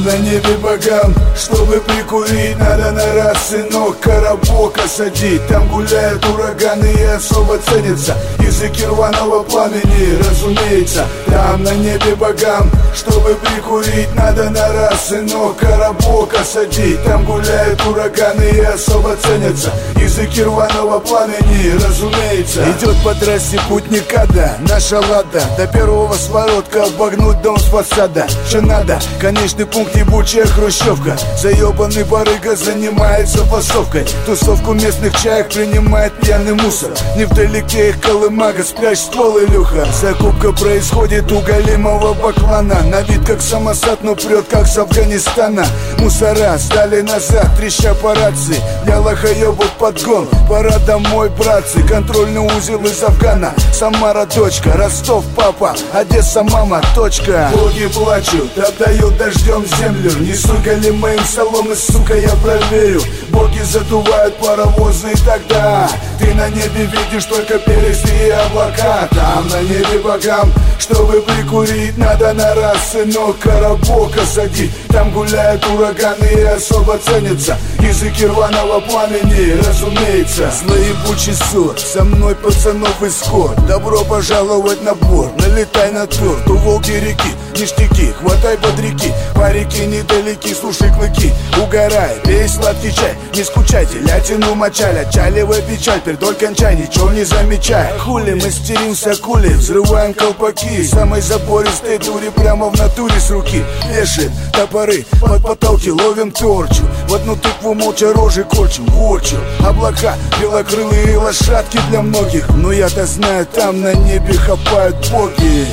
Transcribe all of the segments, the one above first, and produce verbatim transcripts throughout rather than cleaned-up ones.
Там на небе богам, чтобы прикурить, надо на раз, сынок, коробок осадить. Там гуляют ураганы и особо ценятся языки рваного пламени, разумеется. Там на небе богам, чтобы прикурить, надо на раз, сынок, коробок осадить. Там гуляют ураганы и особо ценятся языки рваного пламени, разумеется. Идет по трассе путника, да, наша лада. До первого своротка обогнуть дом с фасада. Что надо? Конечный пункт ебучая хрущевка. Заебанный барыга занимается фасовкой. Тусовку местных чаек принимает пьяный мусор. Невдалеке их колымага, спрячь ствол, Илюха. Закупка происходит у голимого баклана. На вид как самосад, но прет как с Афганистана. Мусора сдали назад, треща по рации. Для лохоебов подгон, пора домой, братцы. Контрольный узел из Афгана. Самара дочка, Ростов папа, Одесса мама, точка. Боги плачут, отдают дождем землю. Несу голимым соломы, сука, я проверю. Боги задувают паровозы, и тогда ты на небе видишь только перистые облака. Там на небе богам, чтобы прикурить, надо на раз, сынок, коробок осадить. Там гуляют ураганы и особо ценятся языки рваного пламени, разумеется. Злоебучий ссор, со мной пацанов исход. Добро пожаловать на борт, налетай на торт. У Волги реки, ништяки, хватай бодряки. Парики недалеки, слушай клыки. Угорай, пей сладкий чай, не скучайте. Лятину мочаль, отчаливай печаль. Пердоль кончай, ничего не замечай. Хули, мастеримся кули, взрываем колпаки. Самой забористой дури прямо в натуре с руки. Вешает топоры под потолки, ловим торчу. В одну тыкву молча рожи корчим, вочу. Облака, белокрылые лошадки для многих. Но я-то знаю, там на небе хапают боги.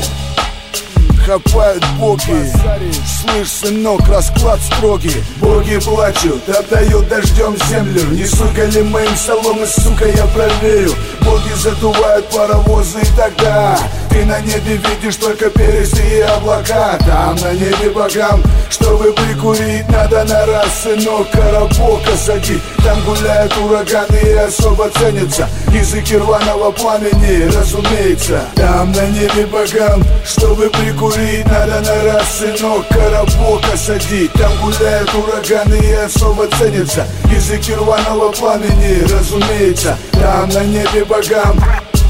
Хапают боги. Слышь, сынок, расклад строгий. Боги плачут, отдают дождем землю. Несу голимым соломы, сука, я проверю. Боги задувают паровозы, и тогда ты на небе видишь только перистые облака. Там на небе богам, чтобы прикурить, надо на раз, сынок, коробок осадить. Там гуляют ураганы и особо ценятся языки рваного пламени, разумеется. Там на небе богам, чтобы прикурить, надо на раз, сынок, коробок осадить. Там гуляют ураганы и особо ценятся языки рваного пламени, разумеется. Там на небе богам,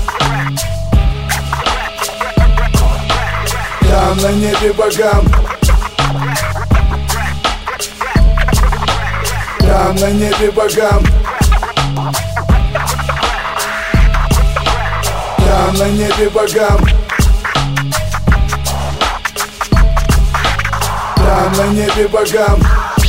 там на небе богам, там на небе богам, там на небе богам, там на небе богам.